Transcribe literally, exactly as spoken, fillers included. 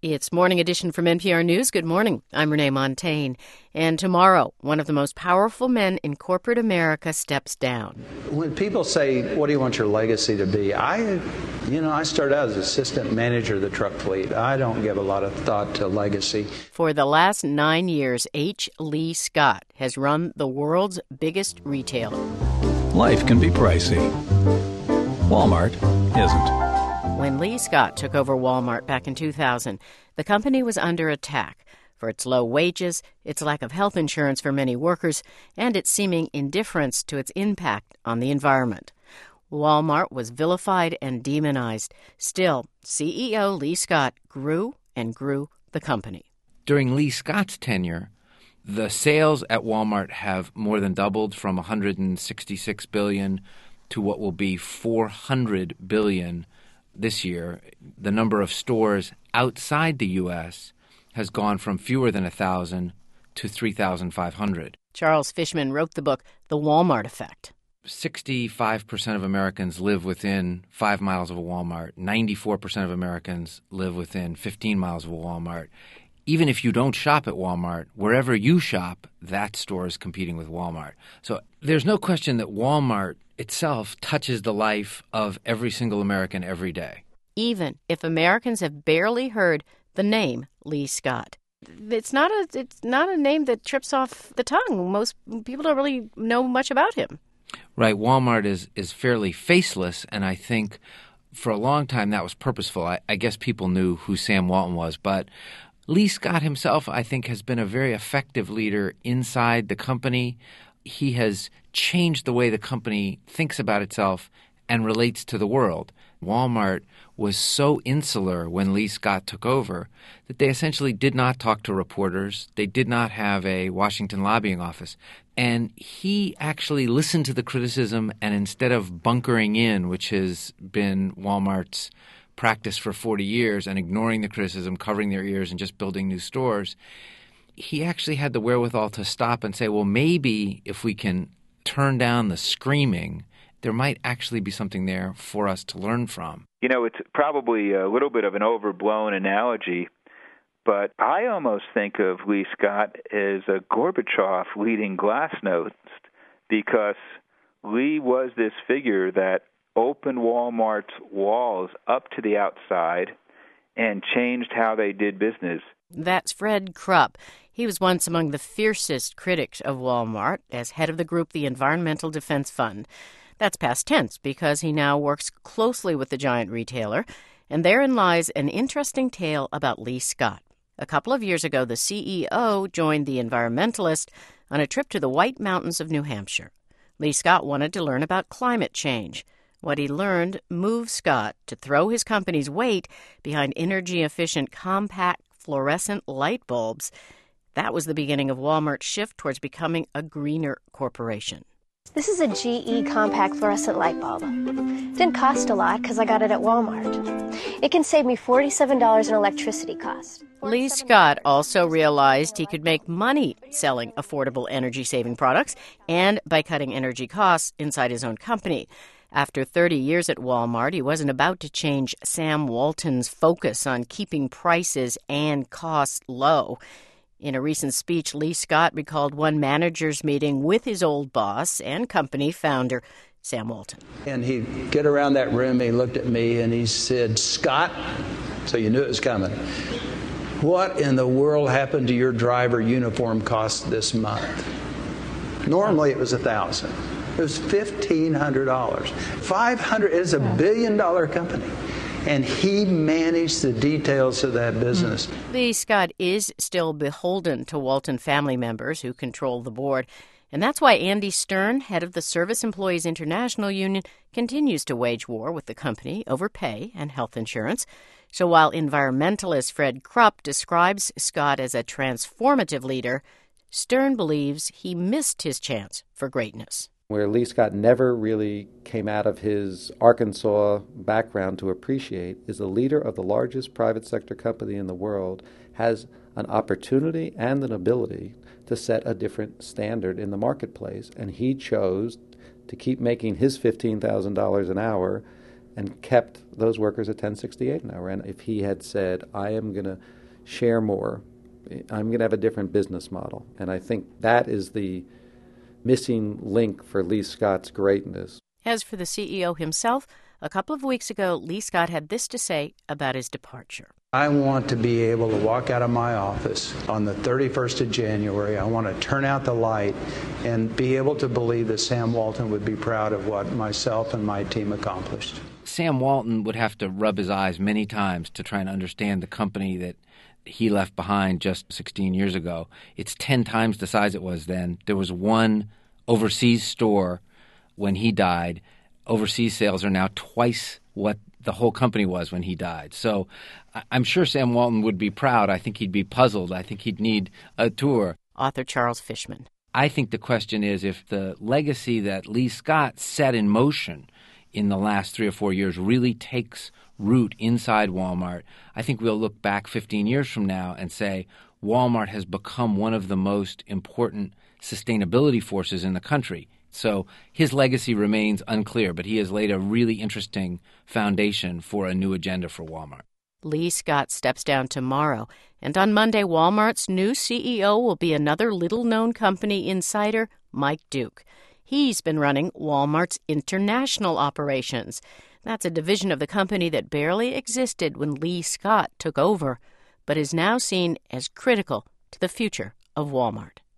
It's Morning Edition from N P R News. Good morning. I'm Renee Montaigne. And tomorrow, one of the most powerful men in corporate America steps down. When people say, what do you want your legacy to be? I, you know, I started out as assistant manager of the truck fleet. I don't give a lot of thought to legacy. For the last nine years, H. Lee Scott has run the world's biggest retailer. Life can be pricey. Walmart isn't. When Lee Scott took over Walmart back in two thousand, the company was under attack for its low wages, its lack of health insurance for many workers, and its seeming indifference to its impact on the environment. Walmart was vilified and demonized. Still, C E O Lee Scott grew and grew the company. During Lee Scott's tenure, the sales at Walmart have more than doubled from one hundred sixty-six billion dollars to what will be four hundred billion dollars this year. The number of stores outside the U S has gone from fewer than one thousand to three thousand five hundred. Charles Fishman wrote the book, The Walmart Effect. sixty-five percent of Americans live within five miles of a Walmart. ninety-four percent of Americans live within fifteen miles of a Walmart. Even if you don't shop at Walmart, wherever you shop, that store is competing with Walmart. So there's no question that Walmart itself touches the life of every single American every day. Even if Americans have barely heard the name Lee Scott. It's not a it's not a name that trips off the tongue. Most people don't really know much about him. Right. Walmart is, is fairly faceless, and I think for a long time that was purposeful. I, I guess people knew who Sam Walton was, but Lee Scott himself, I think, has been a very effective leader inside the company. He has changed the way the company thinks about itself and relates to the world. Walmart was so insular when Lee Scott took over that they essentially did not talk to reporters. They did not have a Washington lobbying office. And he actually listened to the criticism, and instead of bunkering in, which has been Walmart's practice for forty years, and ignoring the criticism, covering their ears, and just building new stores, he actually had the wherewithal to stop and say, well, maybe if we can turn down the screaming, there might actually be something there for us to learn from. You know, it's probably a little bit of an overblown analogy, but I almost think of Lee Scott as a Gorbachev leading glasnost, because Lee was this figure that opened Walmart's walls up to the outside and changed how they did business. That's Fred Krupp. He was once among the fiercest critics of Walmart as head of the group, the Environmental Defense Fund. That's past tense because he now works closely with the giant retailer, and therein lies an interesting tale about Lee Scott. A couple of years ago, the C E O joined the environmentalist on a trip to the White Mountains of New Hampshire. Lee Scott wanted to learn about climate change. What he learned moved Scott to throw his company's weight behind energy-efficient, compact, fluorescent light bulbs. That was the beginning of Walmart's shift towards becoming a greener corporation. This is a G E compact fluorescent light bulb. Didn't cost a lot because I got it at Walmart. It can save me forty-seven dollars in electricity cost. Lee Scott also realized he could make money selling affordable energy-saving products and by cutting energy costs inside his own company. After thirty years at Walmart, he wasn't about to change Sam Walton's focus on keeping prices and costs low. In a recent speech, Lee Scott recalled one manager's meeting with his old boss and company founder, Sam Walton. And he'd get around that room, he looked at me, and he said, Scott, so you knew it was coming, what in the world happened to your driver uniform cost this month? Normally it was one thousand dollars. It was fifteen hundred dollars. five hundred dollars is a billion-dollar company. And he managed the details of that business. Lee Scott is still beholden to Walton family members who control the board. And that's why Andy Stern, head of the Service Employees International Union, continues to wage war with the company over pay and health insurance. So while environmentalist Fred Krupp describes Scott as a transformative leader, Stern believes he missed his chance for greatness. Where Lee Scott never really came out of his Arkansas background to appreciate is the leader of the largest private sector company in the world has an opportunity and an ability to set a different standard in the marketplace. And he chose to keep making his fifteen thousand dollars an hour and kept those workers at ten sixty-eight an hour. And if he had said, I am going to share more, I'm going to have a different business model. And I think that is the missing link for Lee Scott's greatness. As for the C E O himself, a couple of weeks ago, Lee Scott had this to say about his departure. I want to be able to walk out of my office on the thirty-first of January. I want to turn out the light and be able to believe that Sam Walton would be proud of what myself and my team accomplished. Sam Walton would have to rub his eyes many times to try and understand the company that he left behind just sixteen years ago. It's ten times the size it was then. There was one overseas store when he died. Overseas sales are now twice what the whole company was when he died. So I'm sure Sam Walton would be proud. I think he'd be puzzled. I think he'd need a tour. Author Charles Fishman. I think the question is if the legacy that Lee Scott set in motion in the last three or four years really takes root inside Walmart, I think we'll look back fifteen years from now and say Walmart has become one of the most important sustainability forces in the country. So his legacy remains unclear, but he has laid a really interesting foundation for a new agenda for Walmart. Lee Scott steps down tomorrow, and on Monday, Walmart's new C E O will be another little-known company insider, Mike Duke. He's been running Walmart's international operations. That's a division of the company that barely existed when Lee Scott took over, but is now seen as critical to the future of Walmart.